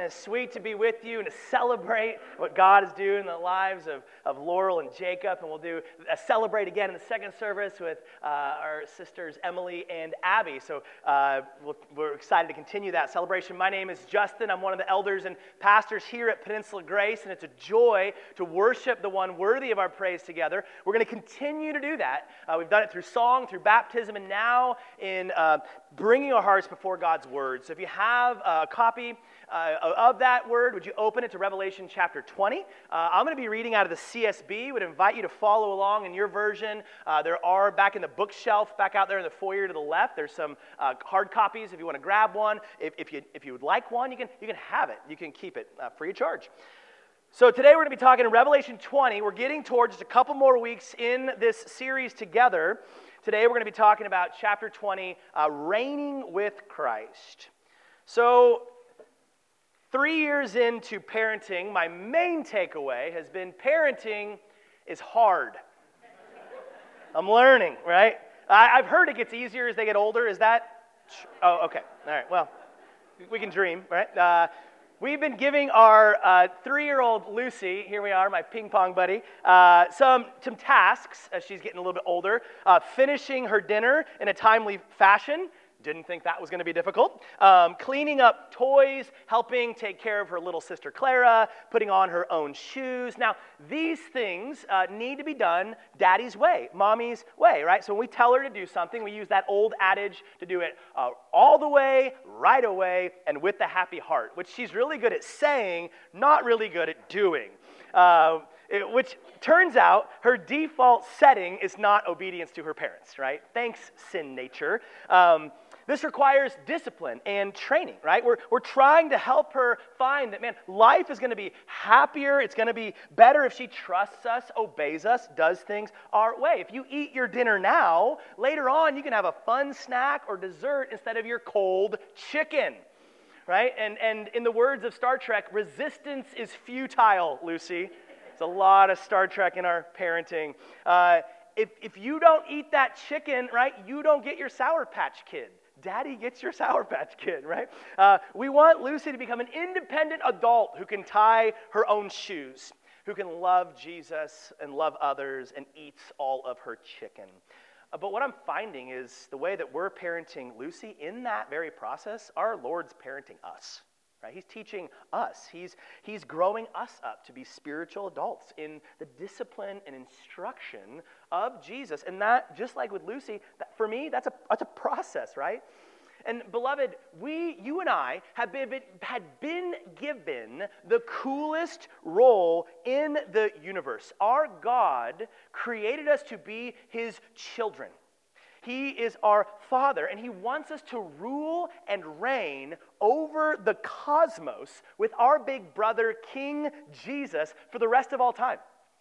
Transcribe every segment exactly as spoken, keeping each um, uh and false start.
and it's sweet to be with you and to celebrate what God is doing in the lives of, of Laurel and Jacob. And we'll do a celebrate again in the second service with uh, our sisters Emily and Abby. So uh, we'll, we're excited to continue that celebration. My name is Justin. I'm one of the elders and pastors here at Peninsula Grace, and it's a joy to worship the one worthy of our praise together. We're going to continue to do that. Uh, we've done it through song, through baptism, and now in uh, bringing our hearts before God's Word. So if you have a copy uh, of that Word, would you open it to Revelation chapter twenty? Uh, I'm going to be reading out of the C S B. Would invite you to follow along in your version. Uh, there are, back in the bookshelf, back out there in the foyer to the left, there's some uh, hard copies if you want to grab one. If, if, you, if you would like one, you can, you can have it. You can keep it uh, free of charge. So today we're going to be talking in Revelation twenty. We're getting towards just a couple more weeks in this series together. Today we're going to be talking about chapter twenty, uh, Reigning with Christ. So three years into parenting, my main takeaway has been parenting is hard. I'm learning, right? I, I've heard it gets easier as they get older. Is that? Oh, okay. All right. Well, we can dream, right? Uh, We've been giving our uh, three-year-old Lucy, here we are, my ping pong buddy, uh, some, some tasks as she's getting a little bit older. Uh, finishing her dinner in a timely fashion. Didn't think that was going to be difficult. Um, cleaning up toys, helping take care of her little sister Clara, putting on her own shoes. Now, these things uh, need to be done daddy's way, mommy's way, right? So when we tell her to do something, we use that old adage to do it uh, all the way, right away, and with a happy heart, which she's really good at saying, not really good at doing. Uh, It, which turns out her default setting is not obedience to her parents, right? Thanks, sin nature. Um, this requires discipline and training, right? We're, we're trying to help her find that, man, life is going to be happier. It's going to be better if she trusts us, obeys us, does things our way. If you eat your dinner now, later on you can have a fun snack or dessert instead of your cold chicken. Right? And, and in the words of Star Trek, resistance is futile, Lucy. There's a lot of Star Trek in our parenting. Uh, if, if you don't eat that chicken, right, you don't get your Sour Patch Kid. Daddy gets your Sour Patch Kid, right? Uh, we want Lucy to become an independent adult who can tie her own shoes, who can love Jesus and love others and eats all of her chicken. Uh, but what I'm finding is the way that we're parenting Lucy, in that very process, our Lord's parenting us. Right? He's teaching us. He's, he's growing us up to be spiritual adults in the discipline and instruction of Jesus. And that, just like with Lucy, that, for me, that's a, that's a process, right? And beloved, we, you and I, have been, had been given the coolest role in the universe. Our God created us to be His children. He is our Father, and He wants us to rule and reign over the cosmos with our big brother, King Jesus, for the rest of all time.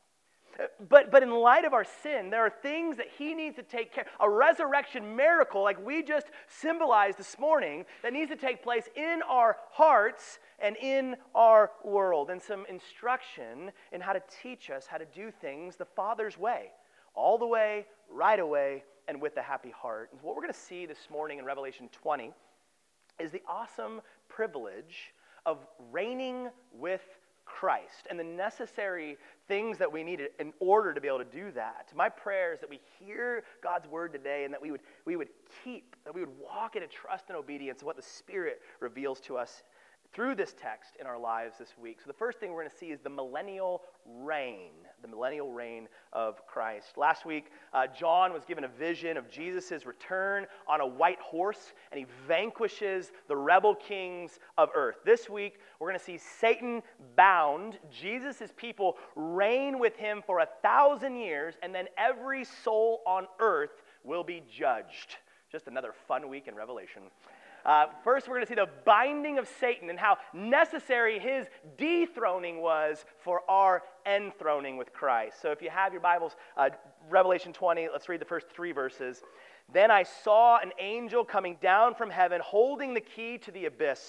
But, but in light of our sin, there are things that He needs to take care of. A resurrection miracle, like we just symbolized this morning, that needs to take place in our hearts and in our world. And some instruction in how to teach us how to do things the Father's way. All the way, right away, and with a happy heart. And what we're going to see this morning in Revelation twenty is the awesome privilege of reigning with Christ and the necessary things that we need in order to be able to do that. My prayer is that we hear God's word today and that we would, we would keep, that we would walk in a trust and obedience of what the Spirit reveals to us through this text in our lives this week. So the first thing we're going to see is the millennial reign, the millennial reign of Christ. Last week, uh, John was given a vision of Jesus' return on a white horse, and he vanquishes the rebel kings of earth. This week, we're going to see Satan bound, Jesus' people reign with him for a thousand years, and then every soul on earth will be judged. Just another fun week in Revelation. Uh, first, we're going to see the binding of Satan and how necessary his dethroning was for our enthroning with Christ. So if you have your Bibles, uh, Revelation twenty, let's read the first three verses. Then I saw an angel coming down from heaven, holding the key to the abyss.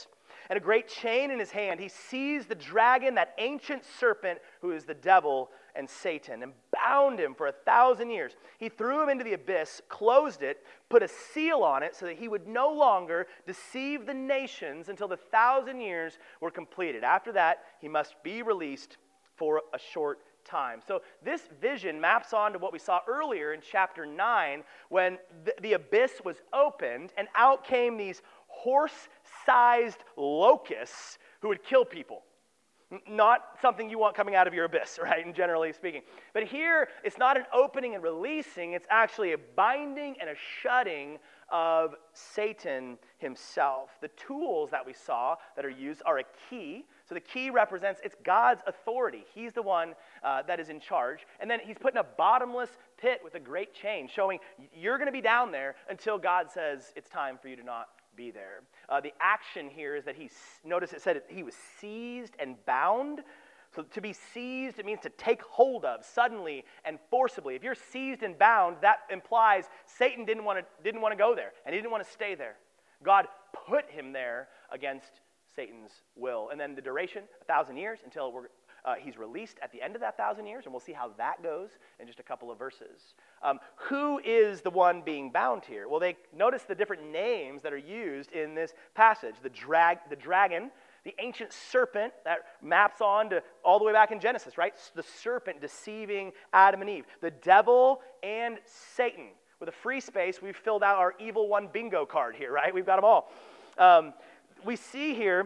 and a great chain in his hand. He seized the dragon, that ancient serpent who is the devil and Satan, and bound him for a thousand years. He threw him into the abyss, closed it, put a seal on it so that he would no longer deceive the nations until the thousand years were completed. After that, he must be released for a short time. So this vision maps on to what we saw earlier in chapter nine, when the, the abyss was opened and out came these horse-sized locusts who would kill people. Not something you want coming out of your abyss, right, and generally speaking. But here, it's not an opening and releasing, it's actually a binding and a shutting of Satan himself. The tools that we saw that are used are a key. So the key represents, it's God's authority. He's the one uh, that is in charge. And then he's put in a bottomless pit with a great chain, showing you're going to be down there until God says it's time for you to not be there. Uh, the action here is that he, notice it said he was seized and bound. So to be seized, it means to take hold of suddenly and forcibly. If you're seized and bound, that implies Satan didn't want to didn't want to go there, and he didn't want to stay there. God put him there against Satan's will. And then the duration, a thousand years, until we're, uh, he's released at the end of that thousand years, and we'll see how that goes in just a couple of verses. Um, who is the one being bound here? Well, they notice the different names that are used in this passage. The drag, the dragon, the ancient serpent that maps on to all the way back in Genesis, right? The serpent deceiving Adam and Eve. The devil and Satan. With a free space, we've filled out our evil one bingo card here, right? We've got them all. Um, we see here,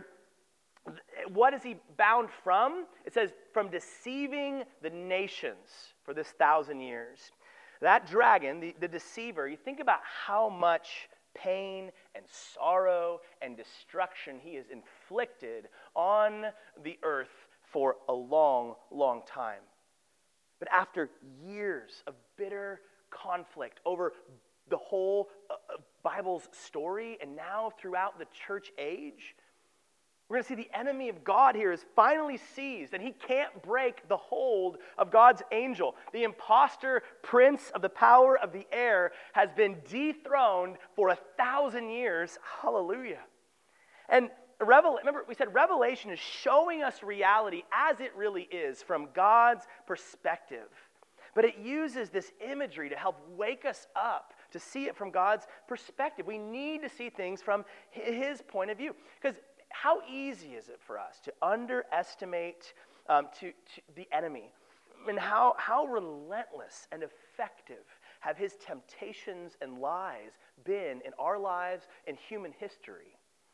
what is he bound from? It says, from deceiving the nations for this thousand years. That dragon, the, the deceiver, you think about how much pain and sorrow and destruction he has inflicted on the earth for a long, long time. But after years of bitter conflict over the whole uh, Bible's story, and now throughout the church age, we're going to see the enemy of God here is finally seized, and he can't break the hold of God's angel. The imposter prince of the power of the air has been dethroned for a thousand years. Hallelujah. And Revel- remember, we said Revelation is showing us reality as it really is from God's perspective. But it uses this imagery to help wake us up to see it from God's perspective. We need to see things from his point of view. Because how easy is it for us to underestimate um, to, to the enemy? And how, how relentless and effective have his temptations and lies been in our lives and human history?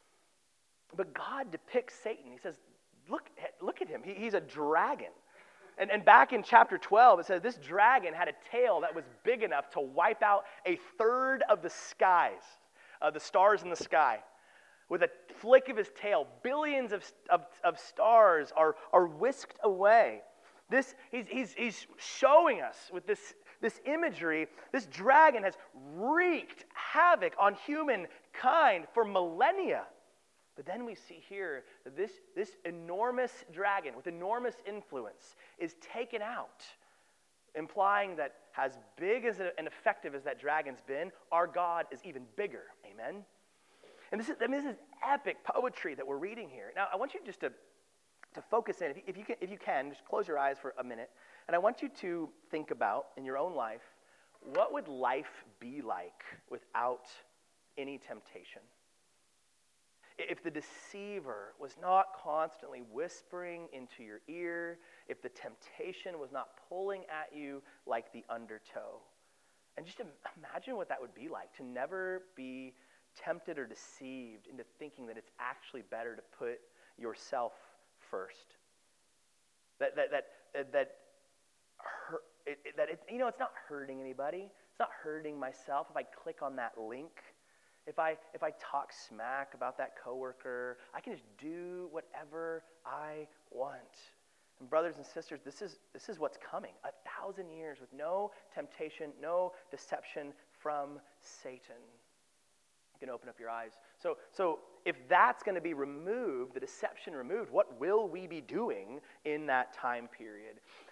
But God depicts Satan. He says, look, look at him. He, he's a dragon. And, and back in chapter twelve, it says this dragon had a tail that was big enough to wipe out a third of the skies, uh, the stars in the sky. With a flick of his tail, billions of, of, of stars are, are whisked away. This, he's, he's, he's showing us with this, this imagery, this dragon has wreaked havoc on humankind for millennia. But then we see here that this, this enormous dragon with enormous influence is taken out, implying that as big as and effective as that dragon's been, our God is even bigger. Amen? And this is, I mean, this is epic poetry that we're reading here. Now, I want you just to, to focus in. If you, if you can, if you can, just close your eyes for a minute. And I want you to think about, in your own life, what would life be like without any temptation? If the deceiver was not constantly whispering into your ear, if the temptation was not pulling at you like the undertow. And just imagine what that would be like, to never be tempted or deceived into thinking that it's actually better to put yourself first. That that that that hurt, it, it, that it, you know, it's not hurting anybody. It's not hurting myself if I click on that link. If I if I talk smack about that coworker, I can just do whatever I want. And brothers and sisters, this is this is what's coming. A thousand years with no temptation, no deception from Satan. You can open up your eyes. So, so if that's going to be removed, the deception removed, what will we be doing in that time period?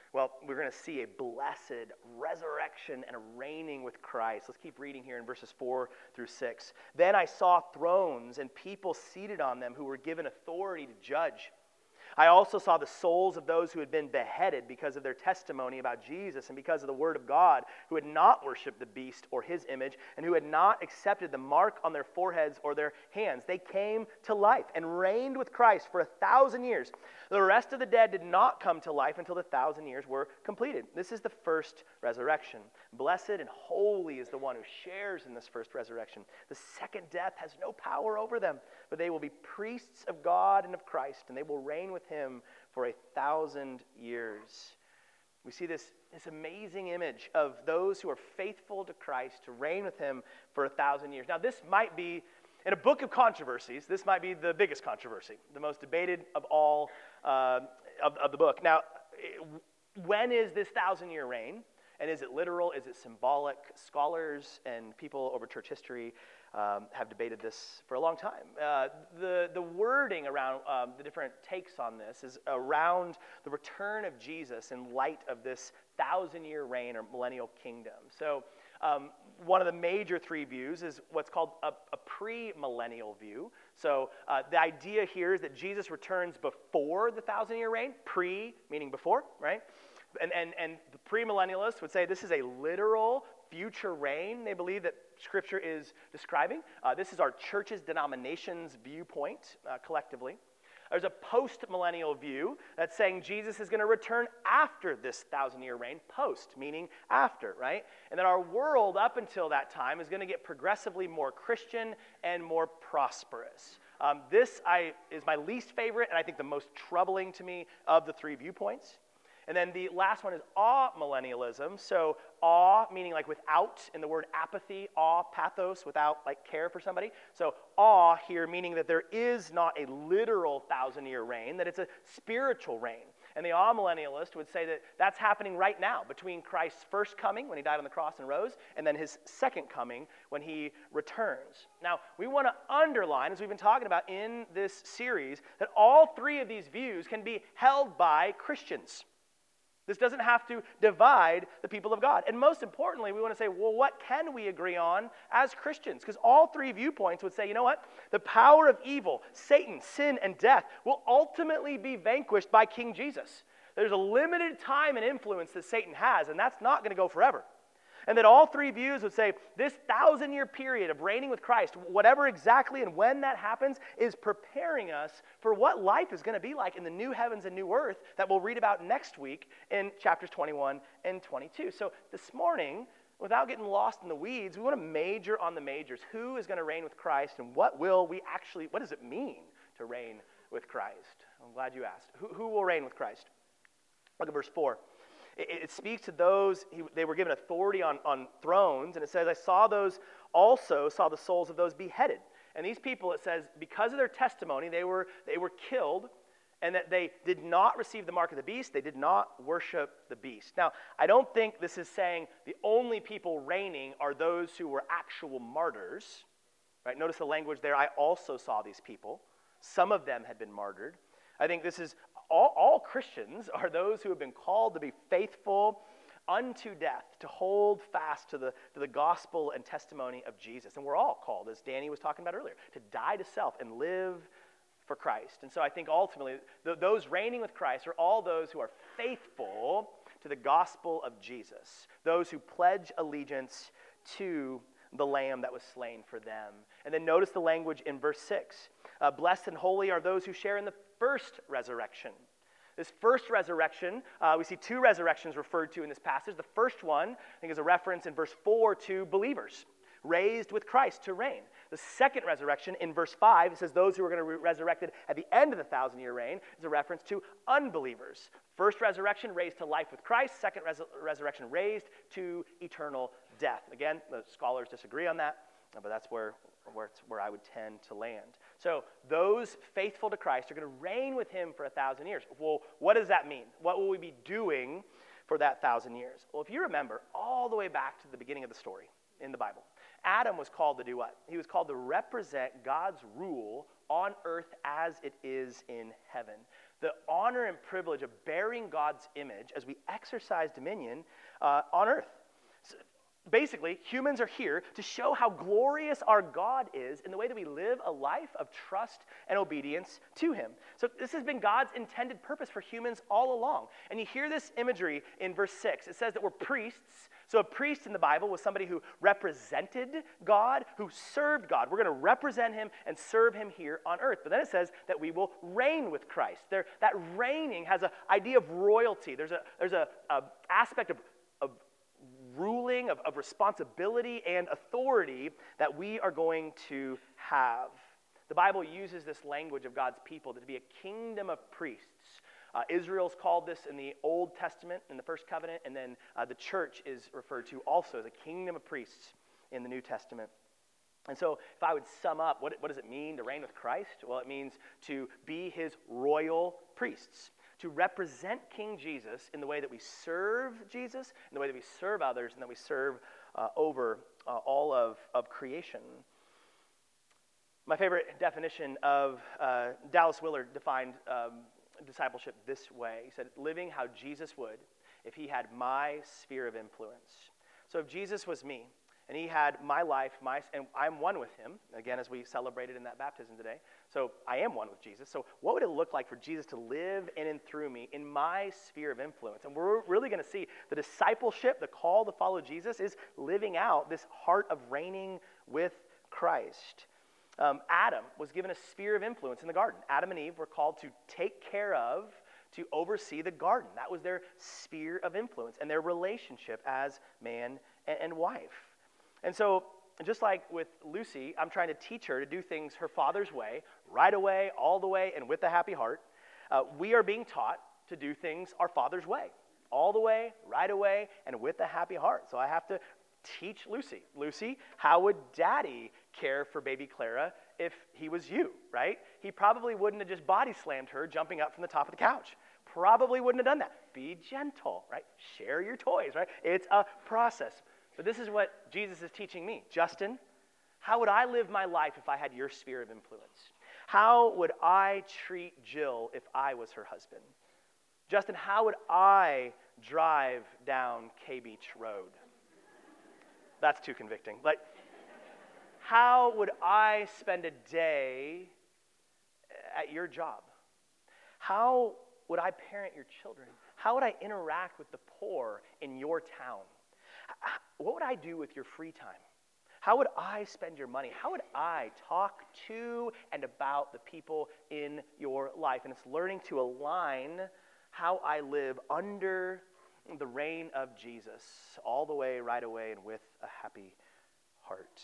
Well, we're going to see a blessed resurrection and a reigning with Christ. Let's keep reading here in verses four through six. Then I saw thrones and people seated on them who were given authority to judge. I also saw the souls of those who had been beheaded because of their testimony about Jesus and because of the word of God, who had not worshipped the beast or his image, and who had not accepted the mark on their foreheads or their hands. They came to life and reigned with Christ for a thousand years. The rest of the dead did not come to life until the thousand years were completed. This is the first resurrection. Blessed and holy is the one who shares in this first resurrection. The second death has no power over them, but they will be priests of God and of Christ, and they will reign with him for a thousand years. We see this, this amazing image of those who are faithful to Christ to reign with him for a thousand years. Now, this might be, in a book of controversies, this might be the biggest controversy, the most debated of all uh, of, of the book. Now, when is this thousand-year reign? And is it literal? Is it symbolic? Scholars and people over church history um, have debated this for a long time. Uh, the, the wording around um, the different takes on this is around the return of Jesus in light of this thousand-year reign or millennial kingdom. So um, one of the major three views is what's called a, a pre-millennial view. So uh, the idea here is that Jesus returns before the thousand-year reign, pre meaning before, right? And, and, and the premillennialists would say this is a literal future reign they believe that Scripture is describing. Uh, this is our church's denomination's viewpoint uh, collectively. There's a post-millennial view that's saying Jesus is going to return after this thousand-year reign, post, meaning after, right? And that our world up until that time is going to get progressively more Christian and more prosperous. Um, this I, is my least favorite and I think the most troubling to me of the three viewpoints. And then the last one is amillennialism. So awe, meaning like without, in the word apathy, awe, pathos, without like care for somebody. So awe here meaning that there is not a literal thousand-year reign, that it's a spiritual reign. And the amillennialist would say that that's happening right now between Christ's first coming, when he died on the cross and rose, and then his second coming, when he returns. Now, we want to underline, as we've been talking about in this series, that all three of these views can be held by Christians. This doesn't have to divide the people of God. And most importantly, we want to say, well, what can we agree on as Christians? Because all three viewpoints would say, you know what? The power of evil, Satan, sin, and death will ultimately be vanquished by King Jesus. There's a limited time and influence that Satan has, and that's not going to go forever. And that all three views would say this thousand-year period of reigning with Christ, whatever exactly and when that happens, is preparing us for what life is going to be like in the new heavens and new earth that we'll read about next week in chapters twenty-one and twenty-two. So this morning, without getting lost in the weeds, we want to major on the majors. Who is going to reign with Christ, and what will we actually, what does it mean to reign with Christ? I'm glad you asked. Who, who will reign with Christ? Look at verse four. It speaks to those, he, they were given authority on, on thrones, and it says, I saw those also, saw the souls of those beheaded. And these people, it says, because of their testimony, they were, they were killed, and that they did not receive the mark of the beast, they did not worship the beast. Now, I don't think this is saying the only people reigning are those who were actual martyrs. Right? Notice the language there, I also saw these people. Some of them had been martyred. I think this is all, all Christians are those who have been called to be faithful unto death, to hold fast to the, to the gospel and testimony of Jesus. And we're all called, as Danny was talking about earlier, to die to self and live for Christ. And so I think ultimately th- those reigning with Christ are all those who are faithful to the gospel of Jesus, those who pledge allegiance to the Lamb that was slain for them. And then notice the language in verse six. Uh, Blessed and holy are those who share in the first resurrection. This first resurrection, uh, we see two resurrections referred to in this passage. The first one, I think, is a reference in verse four to believers, raised with Christ to reign. The second resurrection in verse five, it says those who are going to be resurrected at the end of the thousand-year reign, is a reference to unbelievers. First resurrection, raised to life with Christ. Second res- resurrection, raised to eternal death. Again, the scholars disagree on that, but that's where, where, it's, where I would tend to land. So those faithful to Christ are going to reign with him for a thousand years. Well, what does that mean? What will we be doing for that thousand years? Well, if you remember all the way back to the beginning of the story in the Bible, Adam was called to do what? He was called to represent God's rule on earth as it is in heaven. The honor and privilege of bearing God's image as we exercise dominion uh, on earth. So basically, humans are here to show how glorious our God is in the way that we live a life of trust and obedience to him. So this has been God's intended purpose for humans all along. And you hear this imagery in verse six. It says that we're priests. So a priest in the Bible was somebody who represented God, who served God. We're going to represent him and serve him here on earth. But then it says that we will reign with Christ. There, that reigning has an idea of royalty. There's a there's a, a aspect of, of ruling, of, of responsibility and authority that we are going to have. The Bible uses this language of God's people to be a kingdom of priests. Uh, Israel's called this in the Old Testament, in the First Covenant, and then uh, the church is referred to also as a kingdom of priests in the New Testament. And so if I would sum up, what, what does it mean to reign with Christ? Well, it means to be his royal priests, to represent King Jesus in the way that we serve Jesus, in the way that we serve others, and that we serve uh, over uh, all of, of creation. My favorite definition of uh, Dallas Willard defined um, discipleship this way. He said, living how Jesus would if he had my sphere of influence. So if Jesus was me, and he had my life, my and I'm one with him, again, as we celebrated in that baptism today. So I am one with Jesus. So what would it look like for Jesus to live in and through me in my sphere of influence? And we're really going to see the discipleship, the call to follow Jesus, is living out this heart of reigning with Christ. Um, Adam was given a sphere of influence in the garden. Adam and Eve were called to take care of, to oversee the garden. That was their sphere of influence and their relationship as man and, and wife. And so, just like with Lucy, I'm trying to teach her to do things her father's way, right away, all the way, and with a happy heart. Uh, we are being taught to do things our father's way, all the way, right away, and with a happy heart. So I have to teach Lucy. Lucy, how would Daddy care for baby Clara if he was you, right? He probably wouldn't have just body slammed her jumping up from the top of the couch. Probably wouldn't have done that. Be gentle, right? Share your toys, right? It's a process. But this is what Jesus is teaching me. Justin, how would I live my life if I had your sphere of influence? How would I treat Jill if I was her husband? Justin, how would I drive down K Beach Road? That's too convicting. Like, how would I spend a day at your job? How would I parent your children? How would I interact with the poor in your town? What would I do with your free time? How would I spend your money? How would I talk to and about the people in your life? And it's learning to align how I live under the reign of Jesus, all the way, right away, and with a happy heart.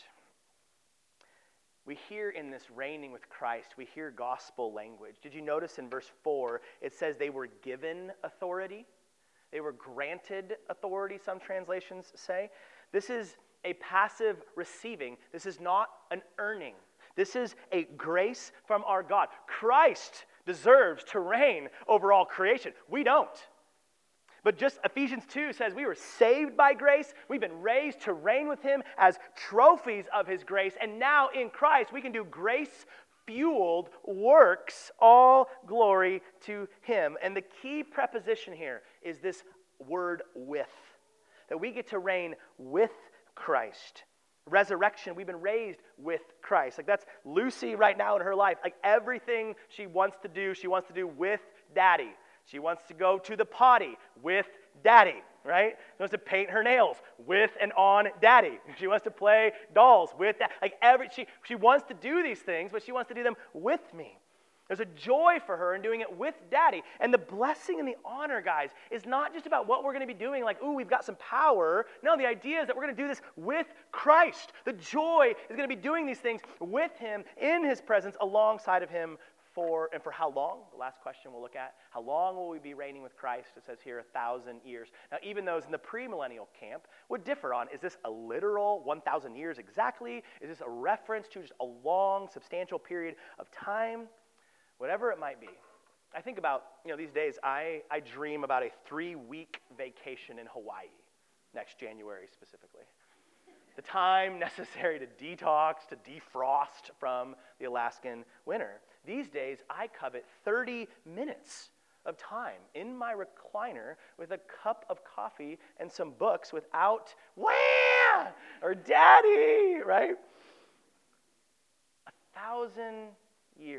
We hear in this reigning with Christ, we hear gospel language. Did you notice in verse four, it says they were given authority? They were granted authority, some translations say. This is a passive receiving. This is not an earning. This is a grace from our God. Christ deserves to reign over all creation. We don't. But just Ephesians two says we were saved by grace. We've been raised to reign with him as trophies of his grace. And now in Christ we can do grace-fueled works, all glory to him. And the key preposition here is this word with. That we get to reign with Christ. Resurrection, we've been raised with Christ. Like that's Lucy right now in her life. Like everything she wants to do, she wants to do with Daddy. She wants to go to the potty with Daddy, right? She wants to paint her nails with and on Daddy. She wants to play dolls with that. Like every she she wants to do these things, but she wants to do them with me. There's a joy for her in doing it with Daddy. And the blessing and the honor, guys, is not just about what we're going to be doing, like, ooh, we've got some power. No, the idea is that we're going to do this with Christ. The joy is going to be doing these things with him, in his presence, alongside of him. For, and for how long? The last question we'll look at. How long will we be reigning with Christ? It says here a thousand years. Now, even those in the premillennial camp would differ on, is this a literal one thousand years exactly? Is this a reference to just a long, substantial period of time? Whatever it might be. I think about, you know, these days, I, I dream about a three-week vacation in Hawaii, next January specifically. the time necessary to detox, to defrost from the Alaskan winter. These days, I covet thirty minutes of time in my recliner with a cup of coffee and some books without wah or daddy, right? A thousand years.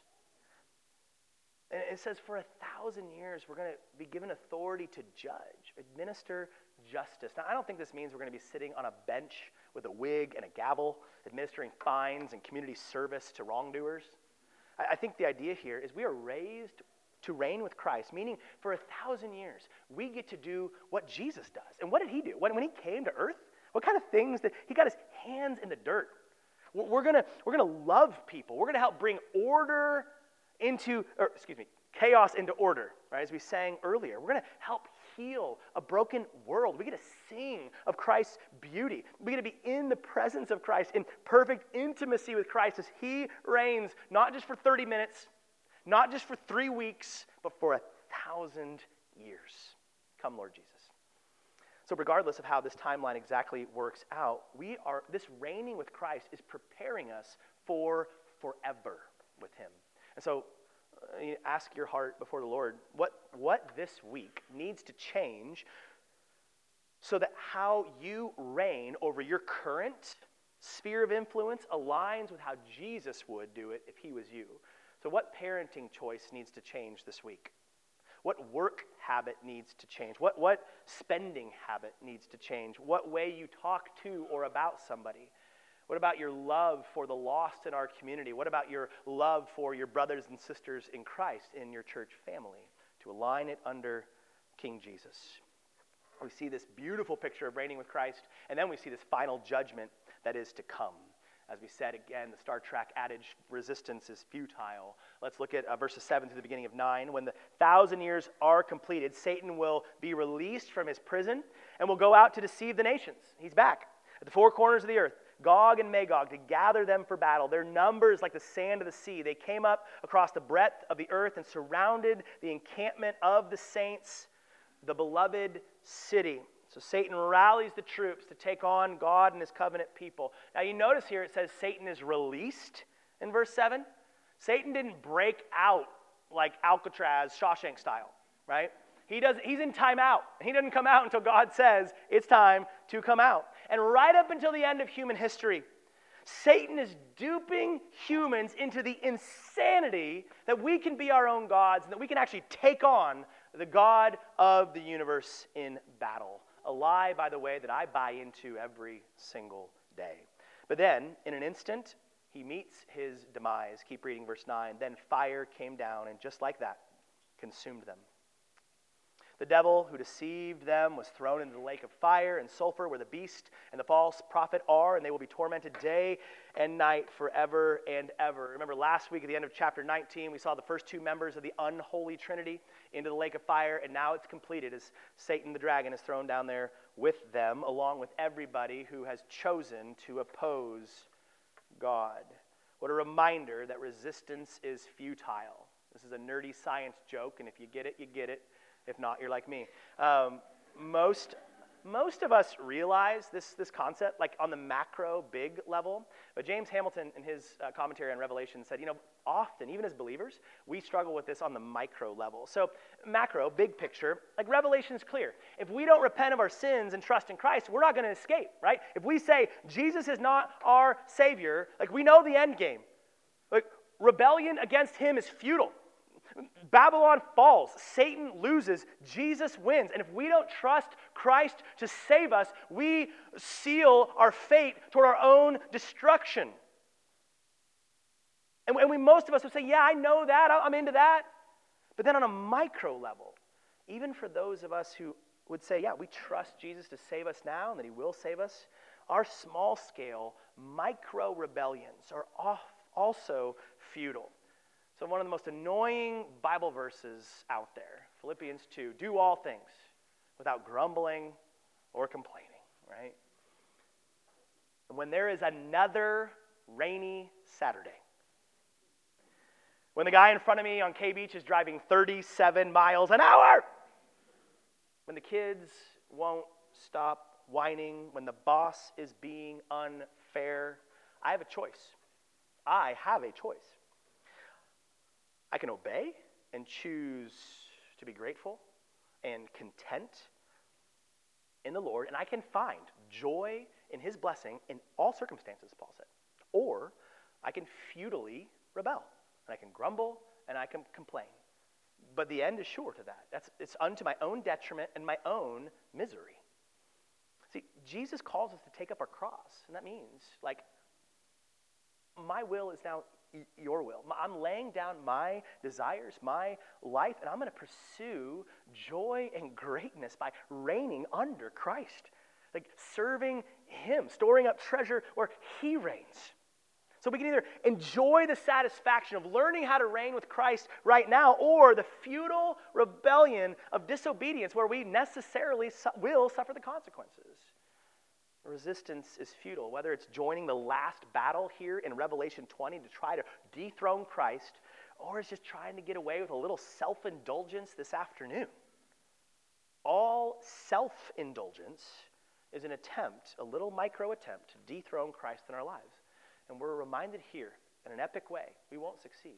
And it says for a thousand years, we're going to be given authority to judge, administer justice. Now, I don't think this means we're going to be sitting on a bench with a wig and a gavel, administering fines and community service to wrongdoers. I, I think the idea here is we are raised to reign with Christ, meaning for a thousand years, we get to do what Jesus does. And what did he do? When, when he came to earth, what kind of things did he got his hands in the dirt? We're going to we're going to love people. We're going to help bring order into, or excuse me, chaos into order, right? As we sang earlier, we're going to help heal a broken world. We get to sing of Christ's beauty. We get to be in the presence of Christ, in perfect intimacy with Christ as he reigns, not just for thirty minutes, not just for three weeks, but for a thousand years. Come, Lord Jesus. So regardless of how this timeline exactly works out, we are, this reigning with Christ is preparing us for forever with him. And so uh, ask your heart before the Lord, what, what this week needs to change so that how you reign over your current sphere of influence aligns with how Jesus would do it if he was you. So what parenting choice needs to change this week? What work habit needs to change? What, what spending habit needs to change? What way you talk to or about somebody? What about your love for the lost in our community? What about your love for your brothers and sisters in Christ in your church family? To align it under King Jesus. We see this beautiful picture of reigning with Christ, and then we see this final judgment that is to come. As we said again, the Star Trek adage, resistance is futile. Let's look at uh, verses seven to the beginning of nine. When the thousand years are completed, Satan will be released from his prison and will go out to deceive the nations. He's back at the four corners of the earth, Gog and Magog, to gather them for battle. Their numbers like the sand of the sea. They came up across the breadth of the earth and surrounded the encampment of the saints, the beloved city. So Satan rallies the troops to take on God and his covenant people. Now you notice here it says Satan is released in verse seven. Satan didn't break out like Alcatraz, Shawshank style, right? He doesn't, he's in timeout. He doesn't come out until God says it's time to come out. And right up until the end of human history, Satan is duping humans into the insanity that we can be our own gods and that we can actually take on the God of the universe in battle. A lie, by the way, that I buy into every single day. But then, in an instant, he meets his demise. Keep reading verse nine. Then fire came down and just like that, consumed them. The devil who deceived them was thrown into the lake of fire and sulfur where the beast and the false prophet are, and they will be tormented day and night forever and ever. Remember last week at the end of chapter nineteen, we saw the first two members of the unholy trinity into the lake of fire, and now it's completed as Satan the dragon is thrown down there with them, along with everybody who has chosen to oppose God. What a reminder that resistance is futile. This is a nerdy science joke, and if you get it, you get it. If not, you're like me. Um, most, most of us realize this, this concept, like on the macro, big level. But James Hamilton, in his uh, commentary on Revelation, said, you know, often, even as believers, we struggle with this on the micro level. So macro, big picture, like Revelation is clear. If we don't repent of our sins and trust in Christ, we're not going to escape, right? If we say Jesus is not our Savior, like we know the end game. Like rebellion against him is futile. Babylon falls, Satan loses, Jesus wins. And if we don't trust Christ to save us, we seal our fate toward our own destruction. And, and we, most of us would say, yeah, I know that, I'm into that. But then on a micro level, even for those of us who would say, yeah, we trust Jesus to save us now and that he will save us, our small scale micro rebellions are off, also futile. So one of the most annoying Bible verses out there, Philippians two, do all things without grumbling or complaining, right? And when there is another rainy Saturday, when the guy in front of me on K Beach is driving thirty-seven miles an hour, when the kids won't stop whining, when the boss is being unfair, I have a choice. I have a choice. I can obey and choose to be grateful and content in the Lord, and I can find joy in his blessing in all circumstances, Paul said. Or I can futilely rebel, and I can grumble, and I can complain. But the end is sure to that. That's, it's unto my own detriment and my own misery. See, Jesus calls us to take up our cross, and that means, like, my will is now your will. I'm laying down my desires, my life, and I'm going to pursue joy and greatness by reigning under Christ, like serving him, storing up treasure where he reigns. So we can either enjoy the satisfaction of learning how to reign with Christ right now, or the futile rebellion of disobedience where we necessarily su- will suffer the consequences. Resistance is futile, whether it's joining the last battle here in Revelation twenty to try to dethrone Christ, or it's just trying to get away with a little self-indulgence this afternoon. All self-indulgence is an attempt, a little micro attempt, to dethrone Christ in our lives. And we're reminded here, in an epic way, we won't succeed.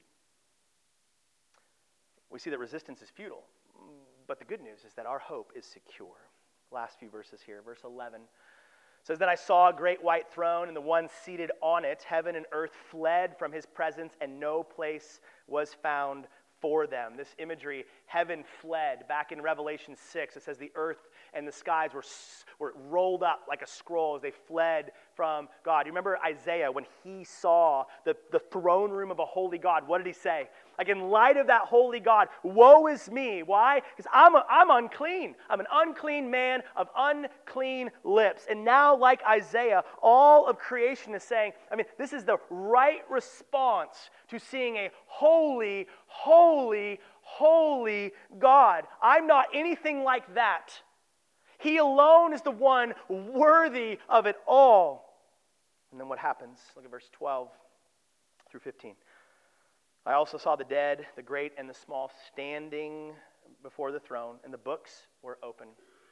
We see that resistance is futile, but the good news is that our hope is secure. Last few verses here, verse eleven says, "Then I saw a great white throne, and the one seated on it. Heaven and earth fled from his presence, and no place was found for them." This imagery, heaven fled. Back in Revelation six, it says the earth and the skies were, were rolled up like a scroll as they fled from God. You remember Isaiah, when he saw the, the throne room of a holy God, what did he say? Like, in light of that holy God, woe is me. Why? Because I'm, a, I'm unclean. I'm an unclean man of unclean lips. And now, like Isaiah, all of creation is saying, I mean, this is the right response to seeing a holy, holy, holy God. I'm not anything like that. He alone is the one worthy of it all. And then what happens? Look at verse twelve through fifteen. "I also saw the dead, the great and the small, standing before the throne, and the books were open.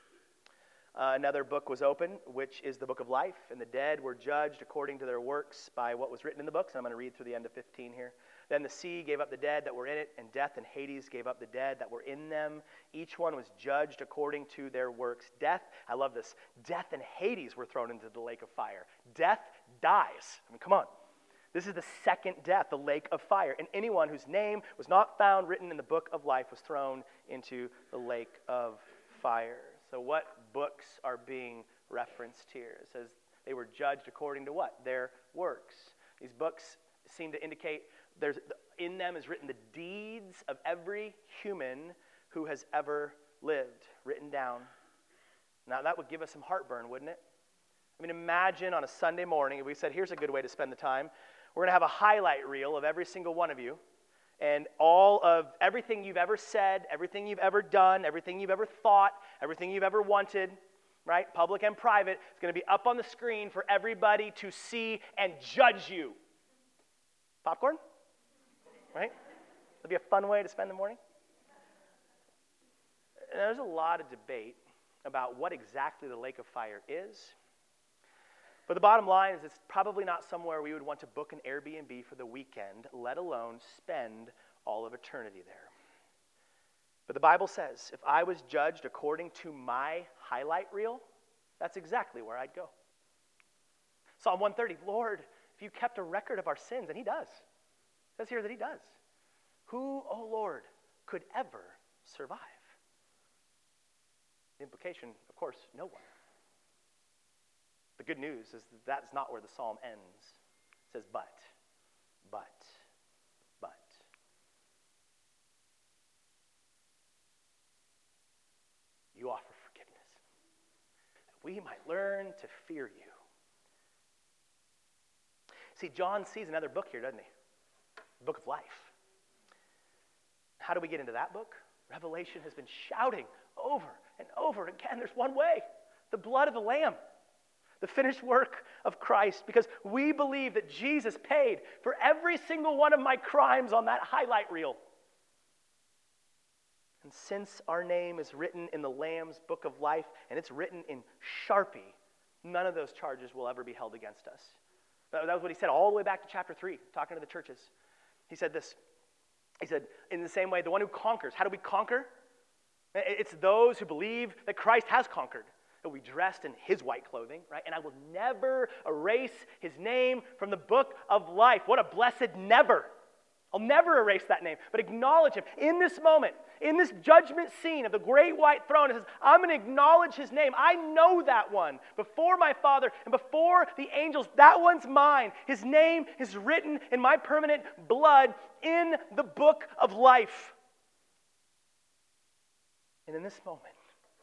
Uh, another book was open, which is the book of life, and the dead were judged according to their works by what was written in the books." And I'm going to read through the end of fifteen here. "Then the sea gave up the dead that were in it, and death and Hades gave up the dead that were in them. Each one was judged according to their works. Death," I love this, "death and Hades were thrown into the lake of fire." Death dies. I mean, come on. This is the second death, the lake of fire. "And anyone whose name was not found written in the book of life was thrown into the lake of fire." So what books are being referenced here? It says they were judged according to what? Their works. These books seem to indicate there's in them is written the deeds of every human who has ever lived, written down. Now that would give us some heartburn, wouldn't it? I mean, imagine on a Sunday morning, if we said, here's a good way to spend the time. We're going to have a highlight reel of every single one of you, and all of everything you've ever said, everything you've ever done, everything you've ever thought, everything you've ever wanted, right? Public and private, it's going to be up on the screen for everybody to see and judge you. Popcorn? Right? It'll be a fun way to spend the morning. And there's a lot of debate about what exactly the lake of fire is. But the bottom line is it's probably not somewhere we would want to book an Airbnb for the weekend, let alone spend all of eternity there. But the Bible says, if I was judged according to my highlight reel, that's exactly where I'd go. Psalm one thirty, "Lord, if you kept a record of our sins," and he does. It says here that he does. "Who, O Lord, could ever survive?" The implication, of course, no one. The good news is that that's not where the psalm ends. It says, but, but, but. You offer forgiveness, that we might learn to fear you. See, John sees another book here, doesn't he? The book of life. How do we get into that book? Revelation has been shouting over and over again. There's one way, the blood of the Lamb. The finished work of Christ, because we believe that Jesus paid for every single one of my crimes on that highlight reel. And since our name is written in the Lamb's book of life, and it's written in Sharpie, none of those charges will ever be held against us. That was what he said all the way back to chapter three, talking to the churches. He said this. He said, in the same way, the one who conquers. How do we conquer? It's those who believe that Christ has conquered. That we dressed in his white clothing, right? And I will never erase his name from the book of life. What a blessed never. I'll never erase that name, but acknowledge him in this moment, in this judgment scene of the great white throne. It says, I'm going to acknowledge his name. I know that one before my Father and before the angels. That one's mine. His name is written in my permanent blood in the book of life. And in this moment,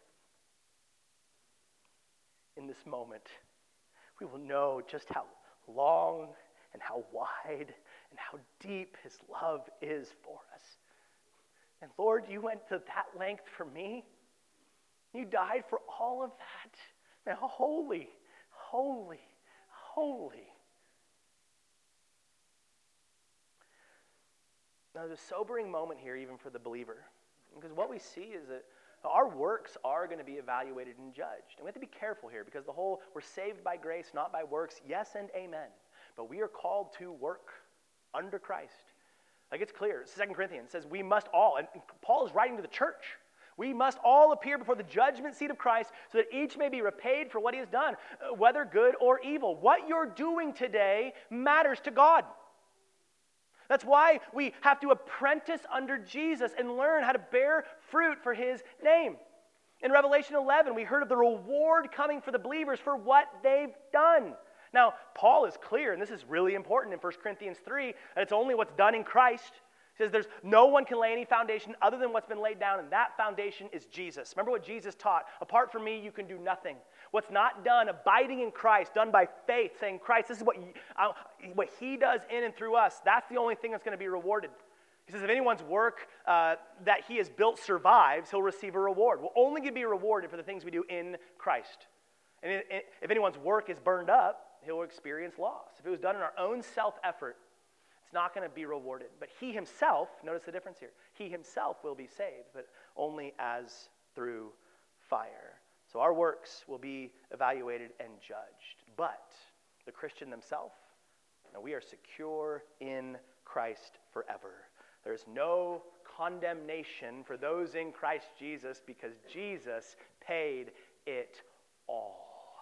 in this moment, we will know just how long and how wide and how deep his love is for us. And Lord, you went to that length for me. You died for all of that. Now, holy, holy, holy. Now, there's a sobering moment here even for the believer. Because what we see is that our works are going to be evaluated and judged. And we have to be careful here because the whole, we're saved by grace, not by works. Yes and amen. But we are called to work under Christ. Like it's clear. Second Corinthians says we must all, and Paul is writing to the church, we must all appear before the judgment seat of Christ so that each may be repaid for what he has done, whether good or evil. What you're doing today matters to God. That's why we have to apprentice under Jesus and learn how to bear fruit for his name. In Revelation eleven, we heard of the reward coming for the believers for what they've done. Now, Paul is clear, and this is really important in First Corinthians three, that it's only what's done in Christ. He says there's no one can lay any foundation other than what's been laid down, and that foundation is Jesus. Remember what Jesus taught. Apart from me, you can do nothing. What's not done, abiding in Christ, done by faith, saying, Christ, this is what, you, uh, what he does in and through us, that's the only thing that's going to be rewarded. He says if anyone's work uh, that he has built survives, he'll receive a reward. We're only going to be rewarded for the things we do in Christ. And if anyone's work is burned up, he'll experience loss. If it was done in our own self-effort, it's not going to be rewarded. But he himself, notice the difference here, he himself will be saved, but only as through fire. So our works will be evaluated and judged. But the Christian themselves, now we are secure in Christ forever. There's no condemnation for those in Christ Jesus because Jesus paid it all.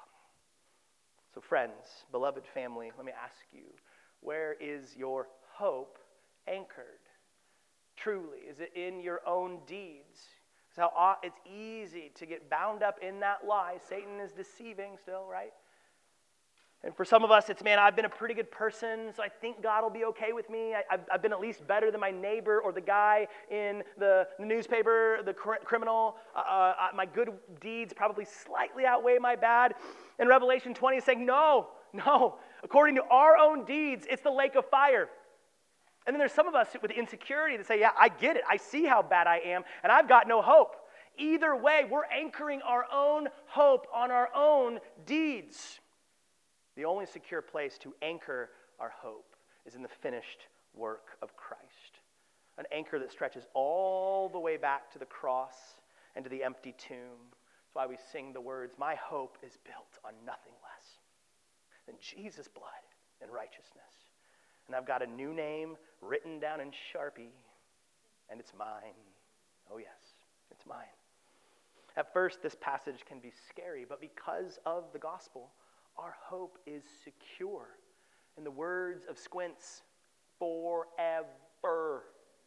So friends, beloved family, let me ask you, where is your hope anchored? Truly, is it in your own deeds? Because how it's easy to get bound up in that lie. Satan is deceiving still, right? And for some of us, it's, man, I've been a pretty good person, so I think God will be okay with me. I, I've, I've been at least better than my neighbor or the guy in the, the newspaper, the cr- criminal. Uh, uh, my good deeds probably slightly outweigh my bad. And Revelation twenty is saying, no, no. According to our own deeds, it's the lake of fire. And then there's some of us with insecurity that say, yeah, I get it. I see how bad I am, and I've got no hope. Either way, we're anchoring our own hope on our own deeds. The only secure place to anchor our hope is in the finished work of Christ. An anchor that stretches all the way back to the cross and to the empty tomb. That's why we sing the words, my hope is built on nothing less than Jesus' blood and righteousness. And I've got a new name written down in Sharpie, and it's mine. Oh yes, it's mine. At first, this passage can be scary, but because of the gospel, our hope is secure. In the words of Squints, forever.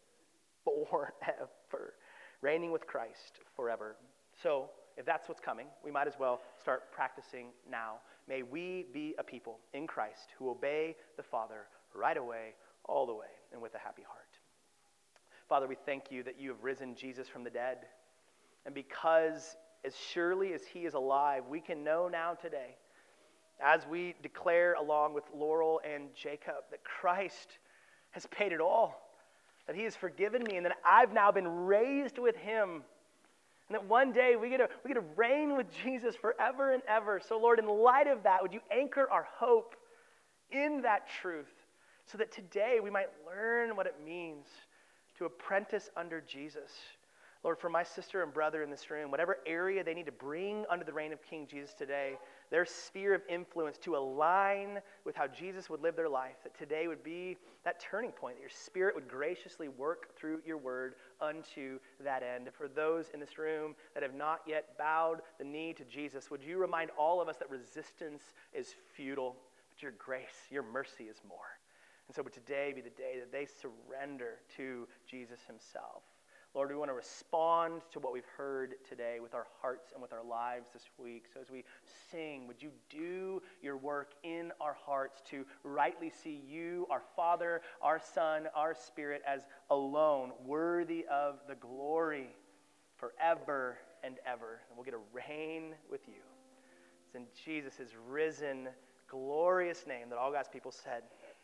Forever. Reigning with Christ forever. So, if that's what's coming, we might as well start practicing now. May we be a people in Christ who obey the Father right away, all the way, and with a happy heart. Father, we thank you that you have risen Jesus from the dead. And because as surely as he is alive, we can know now today, as we declare along with Laurel and Jacob, that Christ has paid it all, that he has forgiven me, and that I've now been raised with him, and that one day we get to, we get to reign with Jesus forever and ever. So Lord, in light of that, would you anchor our hope in that truth so that today we might learn what it means to apprentice under Jesus, Lord, for my sister and brother in this room, whatever area they need to bring under the reign of King Jesus today, their sphere of influence to align with how Jesus would live their life, that today would be that turning point, that your Spirit would graciously work through your word unto that end. For those in this room that have not yet bowed the knee to Jesus, would you remind all of us that resistance is futile, but your grace, your mercy is more. And so would today be the day that they surrender to Jesus himself. Lord, we want to respond to what we've heard today with our hearts and with our lives this week. So as we sing, would you do your work in our hearts to rightly see you, our Father, our Son, our Spirit, as alone worthy of the glory forever and ever. And we'll get to reign with you. It's in Jesus' risen, glorious name that all God's people said.